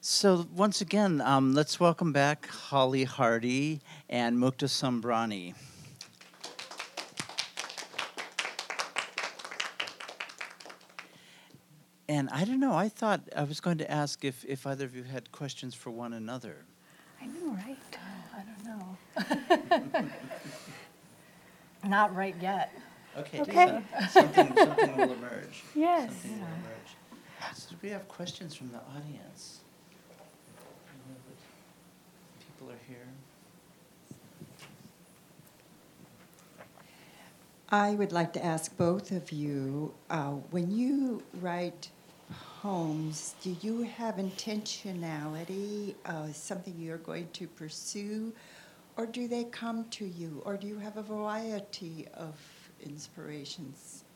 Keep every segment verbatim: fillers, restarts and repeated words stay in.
So once again, um, let's welcome back Holly Hardy and Mukta Sambrani. And I don't know, I thought I was going to ask if, if either of you had questions for one another. I know, right? Oh, I don't know. Not right yet. Okay, Okay. so something, something will emerge. Yes. Something will emerge. So do we have questions from the audience? People are here. I would like to ask both of you, uh, when you write poems, do you have intentionality, uh, something you're going to pursue, or do they come to you, or do you have a variety of inspirations?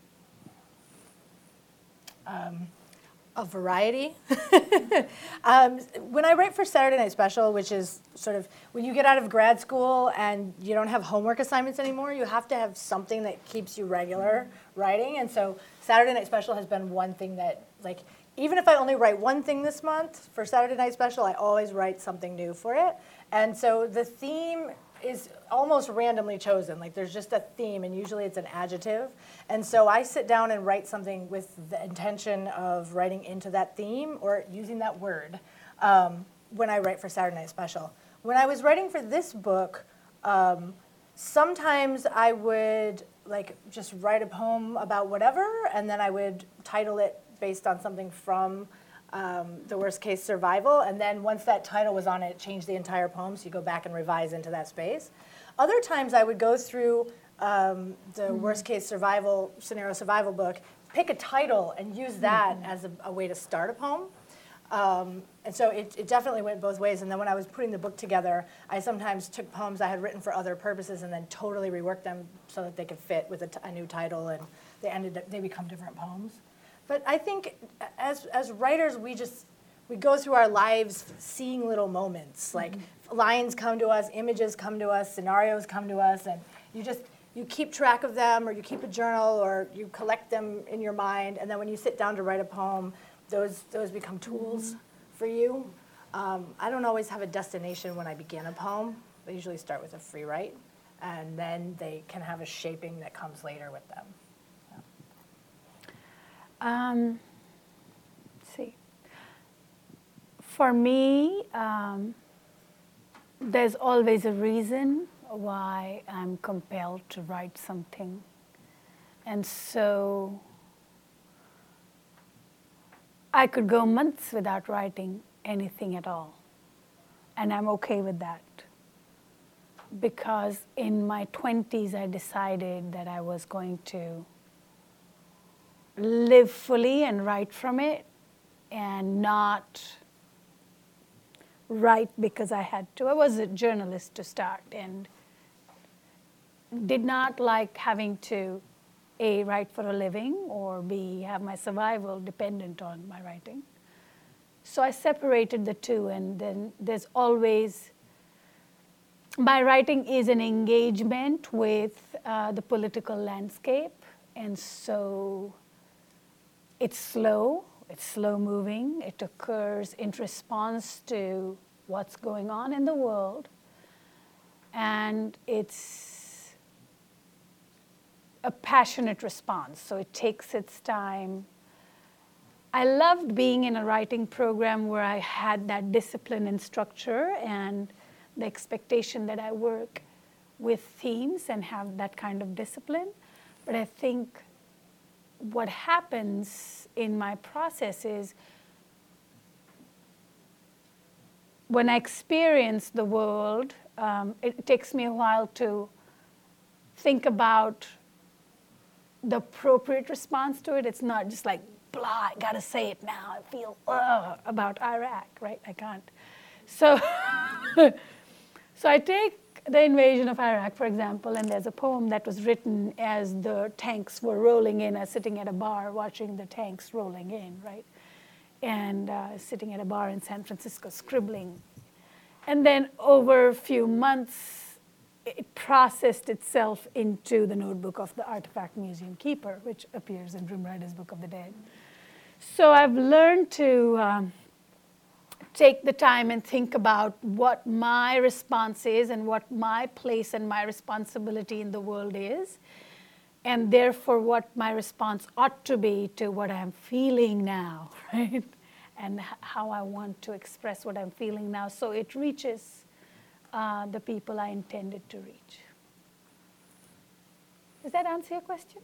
Um, a variety. um, when I write for Saturday Night Special, which is sort of when you get out of grad school and you don't have homework assignments anymore, you have to have something that keeps you regular writing. And so Saturday Night Special has been one thing that, like, even if I only write one thing this month for Saturday Night Special, I always write something new for it. And so the theme is almost randomly chosen. Like, there's just a theme, and usually it's an adjective. And so I sit down and write something with the intention of writing into that theme or using that word um, when I write for Saturday Night Special. When I was writing for this book, um, sometimes I would like just write a poem about whatever, and then I would title it based on something from Um, the Worst Case Survival, and then once that title was on it, change the entire poem, so you go back and revise into that space. Other times I would go through um, the mm-hmm. Worst Case Survival, Scenario Survival book, pick a title and use that mm-hmm. as a, a way to start a poem. Um, and so it, it definitely went both ways. And then when I was putting the book together, I sometimes took poems I had written for other purposes and then totally reworked them so that they could fit with a, t- a new title, and they ended up, they become different poems. But I think as as writers, we just, we go through our lives seeing little moments. Like mm-hmm. lines come to us, images come to us, scenarios come to us, and you just, you keep track of them, or you keep a journal, or you collect them in your mind, and then when you sit down to write a poem, those those become tools mm-hmm. for you. Um, I don't always have a destination when I begin a poem. I usually start with a free write, and then they can have a shaping that comes later with them. Um, let's see. For me, um, there's always a reason why I'm compelled to write something. And so I could go months without writing anything at all. And I'm okay with that. Because in my twenties, I decided that I was going to live fully and write from it, and not write because I had to. I was a journalist to start and did not like having to, A, write for a living, or B, have my survival dependent on my writing. So I separated the two, and then there's always, my writing is an engagement with uh, the political landscape, and so it's slow, it's slow moving, it occurs in response to what's going on in the world, and it's a passionate response, so it takes its time. I loved being in a writing program where I had that discipline and structure and the expectation that I work with themes and have that kind of discipline, but I think what happens in my process is when I experience the world, um, it takes me a while to think about the appropriate response to it. It's not just like, blah, I gotta say it now. I feel uh, about Iraq, right? I can't. So, so I take the invasion of Iraq, for example, and there's a poem that was written as the tanks were rolling in. I was sitting at a bar watching the tanks rolling in, right? And uh, sitting at a bar in San Francisco scribbling. And then over a few months, it processed itself into the notebook of the Artifact Museum Keeper, which appears in Grim Rider's Book of the Dead. So I've learned to um, take the time and think about what my response is and what my place and my responsibility in the world is, and therefore what my response ought to be to what I'm feeling now, right? And h- how I want to express what I'm feeling now so it reaches uh, the people I intended to reach. Does that answer your question?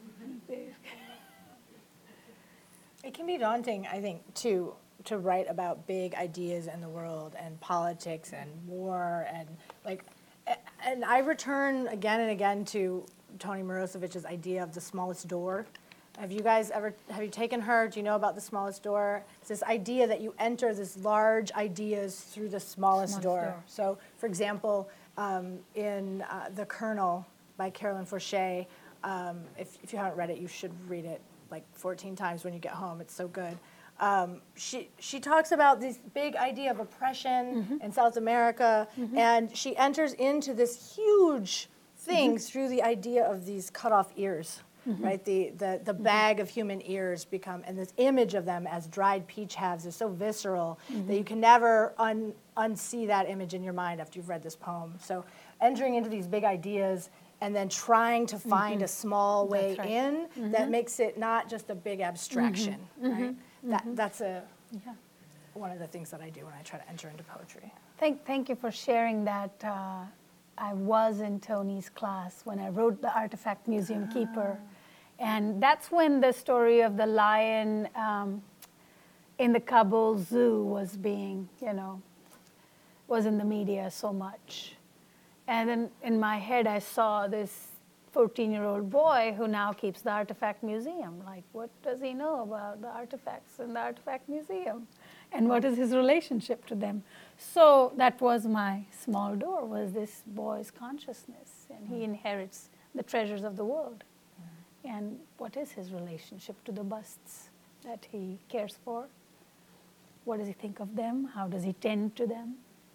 It can be daunting, I think, to to write about big ideas in the world and politics and war and like, a- and I return again and again to Toni Morosiewicz's idea of the smallest door. Have you guys ever, have you taken her? Do you know about the smallest door? It's this idea that you enter this large ideas through the smallest, Smallest door. door. So, for example, um, in uh, The Colonel by Carolyn Forche, um, if, if you haven't read it, you should read it like fourteen times when you get home. It's so good. Um, she she talks about this big idea of oppression in South America, and she enters into this huge thing through the idea of these cut off ears, right? The the the bag of human ears become, and this image of them as dried peach halves is so visceral that you can never un, unsee that image in your mind after you've read this poem. So entering into these big ideas and then trying to find a small way That's right. in that makes it not just a big abstraction, right? That that's a Yeah. one of the things that I do when I try to enter into poetry. Thank, thank you for sharing that. Uh, I was in Tony's class when I wrote The Artifact Museum Keeper. And that's when the story of the lion um, in the Kabul Zoo was being, you know, was in the media so much. And then in my head, I saw this fourteen-year-old boy who now keeps the Artifact Museum. Like, what does he know about the artifacts in the Artifact Museum? And what is his relationship to them? So that was my small door, was this boy's consciousness. And he inherits the treasures of the world. And what is his relationship to the busts that he cares for? What does he think of them? How does he tend to them?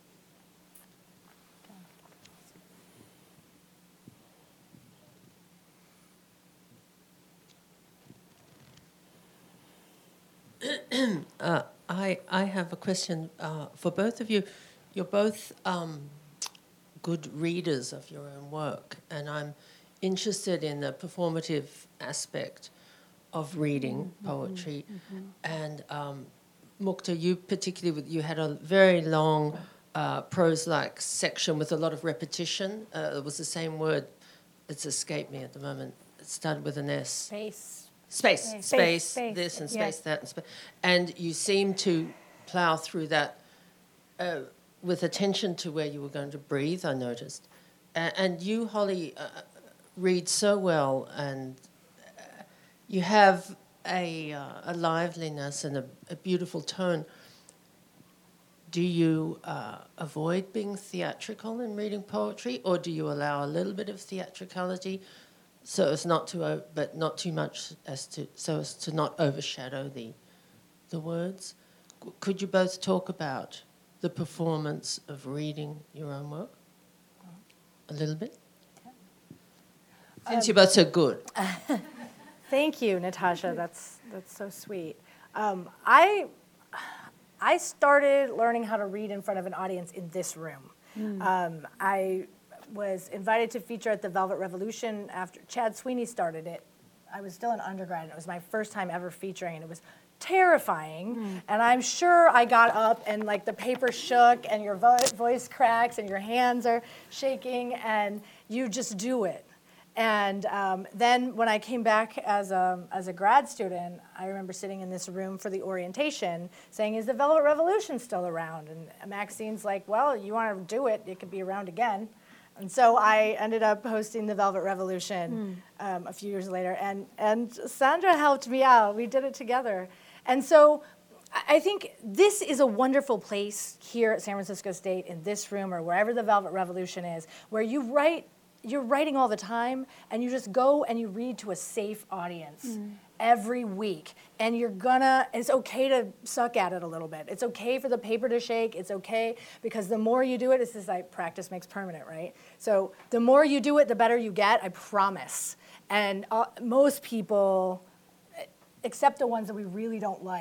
Uh, I, I have a question uh, for both of you. You're both um, good readers of your own work, and I'm interested in the performative aspect of reading poetry. Mm-hmm. And um, Mukta, you particularly, with, you had a very long uh, prose-like section with a lot of repetition. Uh, it was the same word. It's escaped me at the moment. It started with an S. Space. Space, Space, space, space, this and yeah. space that and space. And you seem to plough through that uh, with attention to where you were going to breathe, I noticed. Uh, and you, Holly, uh, read so well, and uh, you have a, uh, a liveliness and a, a beautiful tone. Do you uh, avoid being theatrical in reading poetry, or do you allow a little bit of theatricality? So as not to, o- but not too much as to, so as to not overshadow the, the words. C- Could you both talk about the performance of reading your own work a little bit? Since Um, you're both so good. Thank you, Natasha. That's that's so sweet. Um, I I started learning how to read in front of an audience in this room. Um, I was invited to feature at the Velvet Revolution after Chad Sweeney started it. I was still an undergrad, and it was my first time ever featuring, and it was terrifying. And I'm sure I got up, and like the paper shook, and your vo- voice cracks, and your hands are shaking, and you just do it. And um, then when I came back as a, as a grad student, I remember sitting in this room for the orientation saying, is the Velvet Revolution still around? And Maxine's like, well, you want to do it, it could be around again. And so I ended up hosting the Velvet Revolution mm. um, a few years later. And, and Sandra helped me out. We did it together. And so I think this is a wonderful place here at San Francisco State, in this room or wherever the Velvet Revolution is, where you write, you're writing all the time, and you just go and you read to a safe audience mm. every week. And you're gonna, it's okay to suck at it a little bit. It's okay for the paper to shake. It's okay, because the more you do it, it's just like practice makes permanent, right? So the more you do it, the better you get, I promise. And uh, most people, except the ones that we really don't like,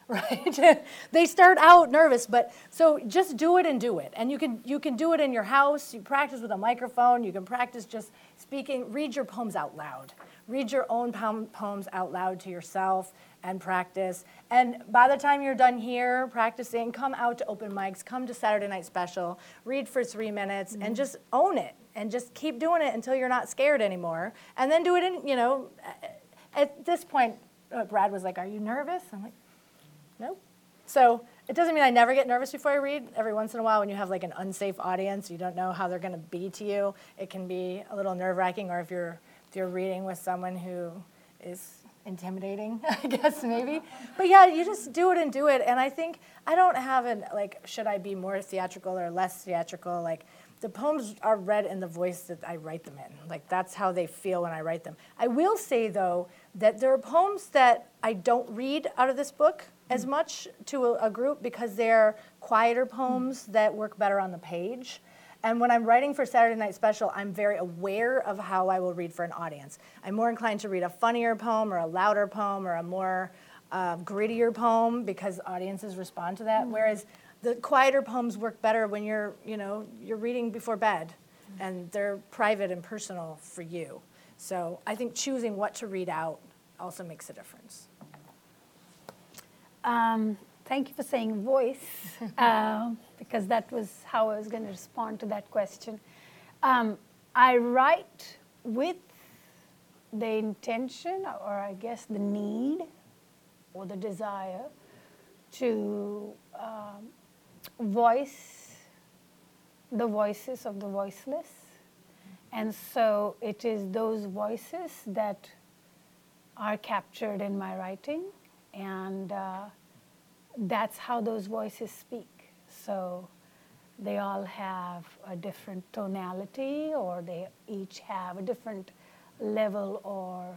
right? They start out nervous, but so just do it and do it. And you can you can do it in your house. You practice with a microphone. You can practice just speaking. Read your poems out loud. Read your own poem, poems out loud to yourself and practice. And by the time you're done here practicing, come out to open mics. Come to Saturday Night Special. Read for three minutes mm-hmm. and just own it. And just keep doing it until you're not scared anymore. And then do it in, you know, at this point, uh, Brad was like, "Are you nervous?" I'm like, no. So it doesn't mean I never get nervous before I read. Every once in a while when you have like an unsafe audience, you don't know how they're going to be to you. It can be a little nerve-wracking, or if you're if you're reading with someone who is intimidating, I guess maybe. But yeah, you just do it and do it. And I think I don't have an like, should I be more theatrical or less theatrical? Like the poems are read in the voice that I write them in. Like that's how they feel when I write them. I will say though that there are poems that I don't read out of this book as much to a, a group because they're quieter poems that work better on the page. And when I'm writing for Saturday Night Special, I'm very aware of how I will read for an audience. I'm more inclined to read a funnier poem or a louder poem or a more uh, grittier poem because audiences respond to that. Mm-hmm. Whereas the quieter poems work better when you're, you know, you're reading before bed mm-hmm. and they're private and personal for you. So I think choosing what to read out also makes a difference. Um, thank you for saying voice, uh, because that was how I was going to respond to that question. Um, I write with the intention, or I guess the need, or the desire to um, voice the voices of the voiceless. And so it is those voices that are captured in my writing. And uh, that's how those voices speak. So they all have a different tonality, or they each have a different level or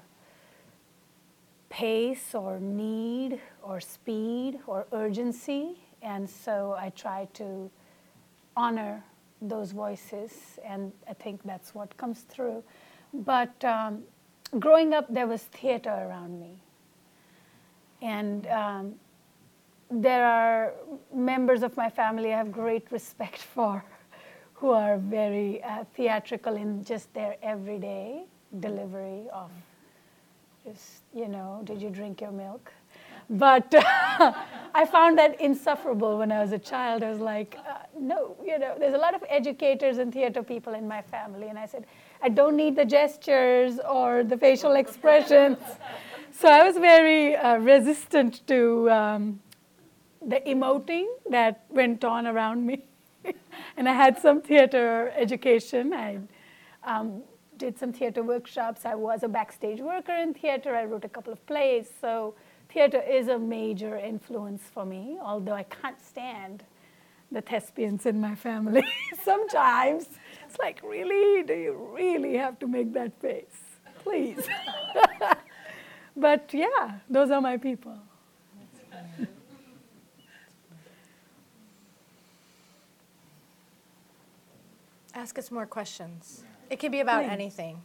pace or need or speed or urgency. And so I try to honor those voices, and I think that's what comes through. But um, growing up, there was theater around me. And um, there are members of my family I have great respect for who are very uh, theatrical in just their everyday delivery of just, you know, did you drink your milk? But uh, I found that insufferable when I was a child. I was like, uh, no, you know, there's a lot of educators and theater people in my family. And I said, I don't need the gestures or the facial expressions. So I was very uh, resistant to um, the emoting that went on around me. And I had some theater education. I um, did some theater workshops. I was a backstage worker in theater. I wrote a couple of plays. So theater is a major influence for me, although I can't stand the thespians in my family. Sometimes it's like, really? Do you really have to make that face? Please. But yeah, those are my people. Ask us more questions. It can be about Please. anything.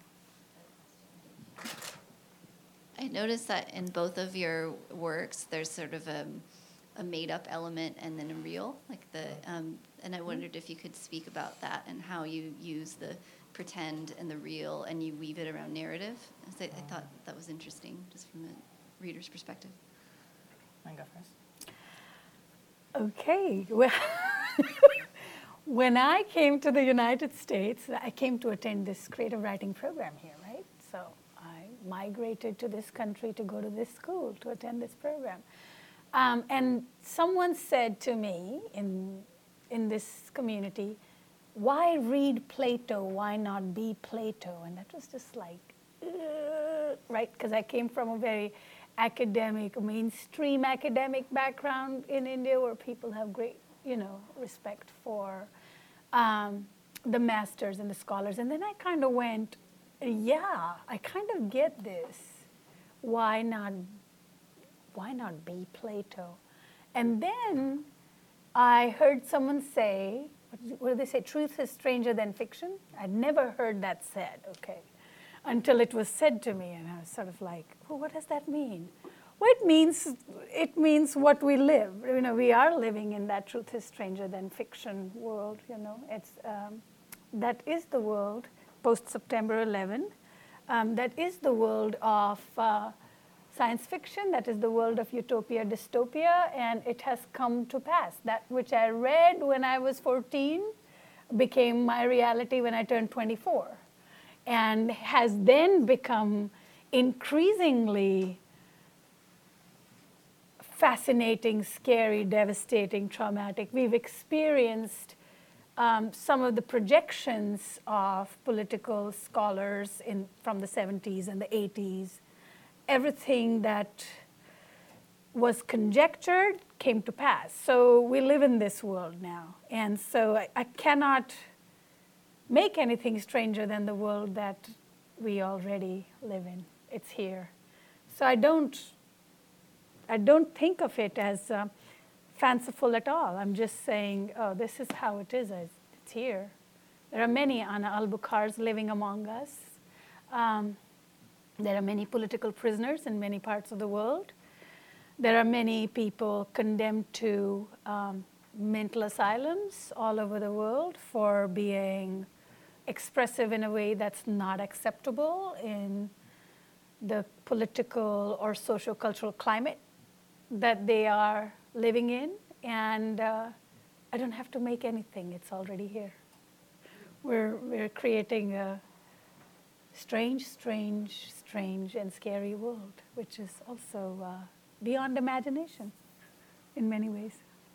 I noticed that in both of your works, there's sort of a, a made-up element and then a real, like the. Um, and I wondered if you could speak about that and how you use the pretend and the real, and you weave it around narrative. I, I thought that was interesting, just from a reader's perspective. I go first. Okay. Well, when I came to the United States, I came to attend this creative writing program here, right? So I migrated to this country to go to this school to attend this program. Um, and someone said to me in in this community, why read Plato? Why not be Plato? And that was just like, uh, right? Because I came from a very academic, mainstream academic background in India where people have great, you know, respect for um, the masters and the scholars. And then I kind of went, yeah, I kind of get this. Why not, why not be Plato? And then I heard someone say, what do they say? Truth is stranger than fiction. I'd never heard that said, okay, until it was said to me. And I was sort of like, well, what does that mean? Well, it means it means what we live. You know, we are living in that truth is stranger than fiction world. You know, it's um, that is the world post September eleventh. Um, that is the world of uh, science fiction. That is the world of utopia, dystopia, and it has come to pass. That which I read when I was fourteen became my reality when I turned twenty-four, and has then become increasingly fascinating, scary, devastating, traumatic. We've experienced um, some of the projections of political scholars in, from the seventies and the eighties. Everything that was conjectured came to pass. So we live in this world now. And so I, I cannot make anything stranger than the world that we already live in. It's here. So I don't I don't think of it as uh, fanciful at all. I'm just saying, oh, this is how it is. It's here. There are many Ana Albukars living among us. Um, there are many political prisoners in many parts of the world. There are many people condemned to um, mental asylums all over the world for being expressive in a way that's not acceptable in the political or socio-cultural climate that they are living in, and uh, I don't have to make anything, it's already here. We're, we're creating a strange, strange, strange and scary world, which is also uh, beyond imagination in many ways.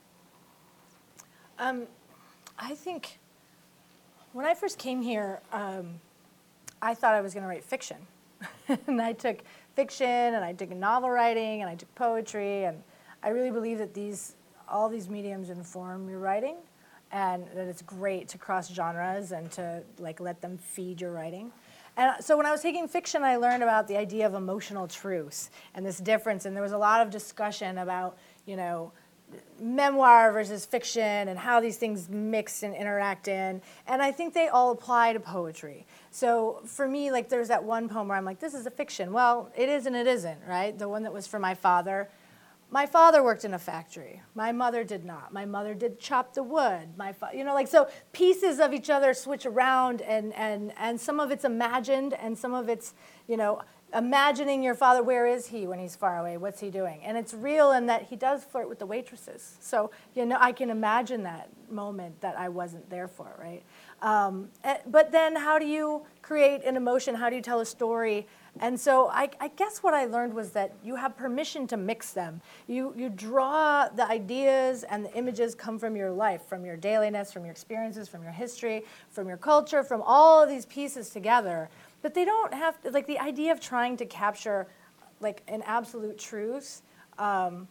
Um, I think when I first came here, um, I thought I was going to write fiction. And I took fiction, and I took novel writing, and I took poetry, and I really believe that these, all these mediums inform your writing, and that it's great to cross genres and to like let them feed your writing. And so when I was taking fiction, I learned about the idea of emotional truth and this difference, and there was a lot of discussion about, you know, memoir versus fiction and how these things mix and interact in, and I think they all apply to poetry. So for me, like there's that one poem where I'm like, this is a fiction. Well, it is and it isn't, right? The one that was for my father. My father worked in a factory. My mother did not. My mother did chop the wood. My fa- you know, like so pieces of each other switch around, and and and some of it's imagined, and some of it's, you know, imagining your father. Where is he when he's far away? What's he doing? And it's real in that he does flirt with the waitresses. So, you know, I can imagine that moment that I wasn't there for, right? Um, but then how do you create an emotion? How do you tell a story? And so I, I guess what I learned was that you have permission to mix them. You, you draw the ideas, and the images come from your life, from your dailiness, from your experiences, from your history, from your culture, from all of these pieces together. But they don't have to, like the idea of trying to capture like an absolute truth, um,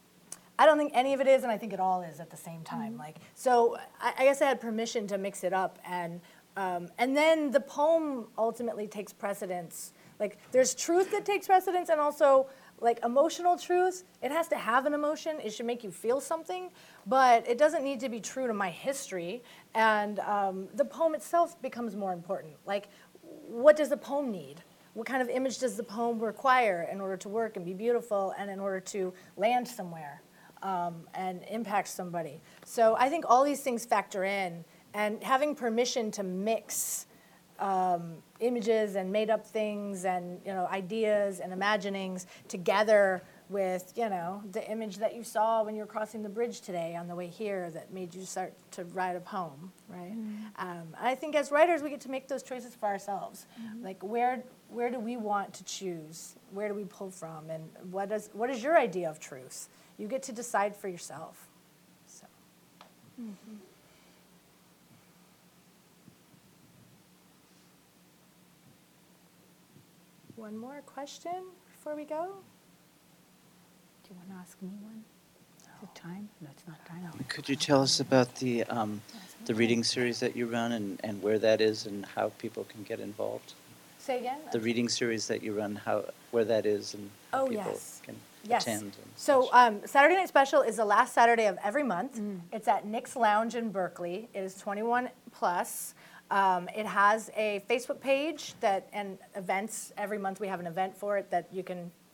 I don't think any of it is, and I think it all is at the same time. Mm-hmm. Like, so I, I guess I had permission to mix it up, and um, and then the poem ultimately takes precedence. Like there's truth that takes precedence, and also like emotional truth. It has to have an emotion. It should make you feel something, but it doesn't need to be true to my history. And um, the poem itself becomes more important. Like, what does the poem need? What kind of image does the poem require in order to work and be beautiful and in order to land somewhere um, and impact somebody? So I think all these things factor in, and having permission to mix um, images and made up things and, you know, ideas and imaginings together with, you know, the image that you saw when you were crossing the bridge today on the way here that made you start to write a poem, right? Mm-hmm. Um, I think as writers, we get to make those choices for ourselves. Mm-hmm. Like, where where do we want to choose? Where do we pull from? And what is what is your idea of truth? You get to decide for yourself. So. Mm-hmm. One more question before we go? Do you want to ask me one? Is it time? No, it's not time. Could you tell us about the um, the reading series that you run, and, and where that is, and how people can get involved? Say again? The reading series that you run, how where that is, and how Oh, people yes. can Yes. attend. And So such. um, Saturday Night Special is the last Saturday of every month. Mm. It's at Nick's Lounge in Berkeley. It is twenty-one plus. Um, it has a Facebook page that and events. Every month we have an event for it that you can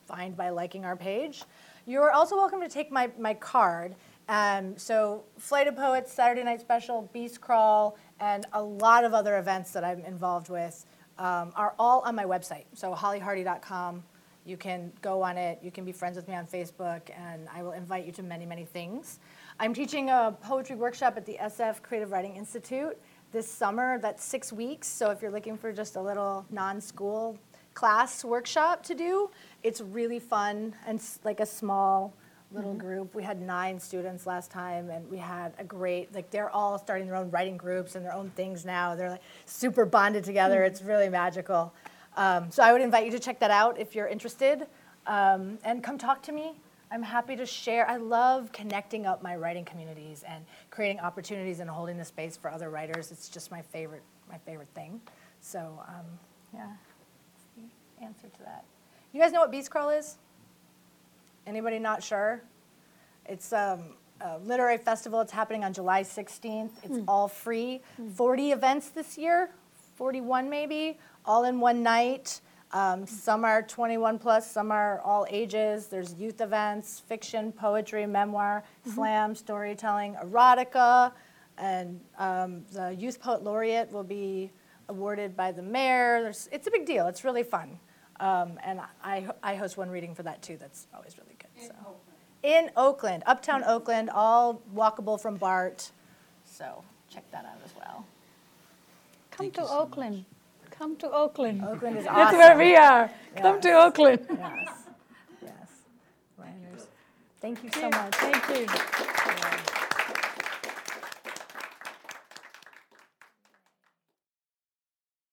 find by liking our page. You're also welcome to take my, my card. Um, so Flight of Poets, Saturday Night Special, Beast Crawl, and a lot of other events that I'm involved with um, are all on my website. So holly hardy dot com. You can go on it. You can be friends with me on Facebook, and I will invite you to many, many things. I'm teaching a poetry workshop at the S F Creative Writing Institute this summer. That's six weeks. So if you're looking for just a little non-school class workshop to do, it's really fun and s- like a small little group. We had nine students last time, and we had a great, like they're all starting their own writing groups and their own things now. They're like super bonded together. It's really magical. Um, so I would invite you to check that out if you're interested, um, and come talk to me. I'm happy to share. I love connecting up my writing communities and creating opportunities and holding the space for other writers. It's just my favorite, my favorite thing. So um, yeah, that's the answer to that. You guys know what Beast Crawl is? Anybody not sure? It's um, a literary festival. It's happening on July sixteenth. It's all free. forty events this year, forty-one maybe, all in one night. Um, some are twenty-one plus, some are all ages. There's youth events, fiction, poetry, memoir, slam, storytelling, erotica, and um, the Youth Poet Laureate will be awarded by the mayor. There's, it's a big deal. It's really fun. Um, and I, I host one reading for that too. That's always really good. In so. Oakland. In Oakland, uptown Oakland, all walkable from BART. So check that out as well. Come Thank to you so Oakland. much. Come to Oakland. Oakland is That's awesome. where we are. Come Yes. to Oakland. Yes, yes. Writers. Thank you so Yeah, much. Thank you. Yeah.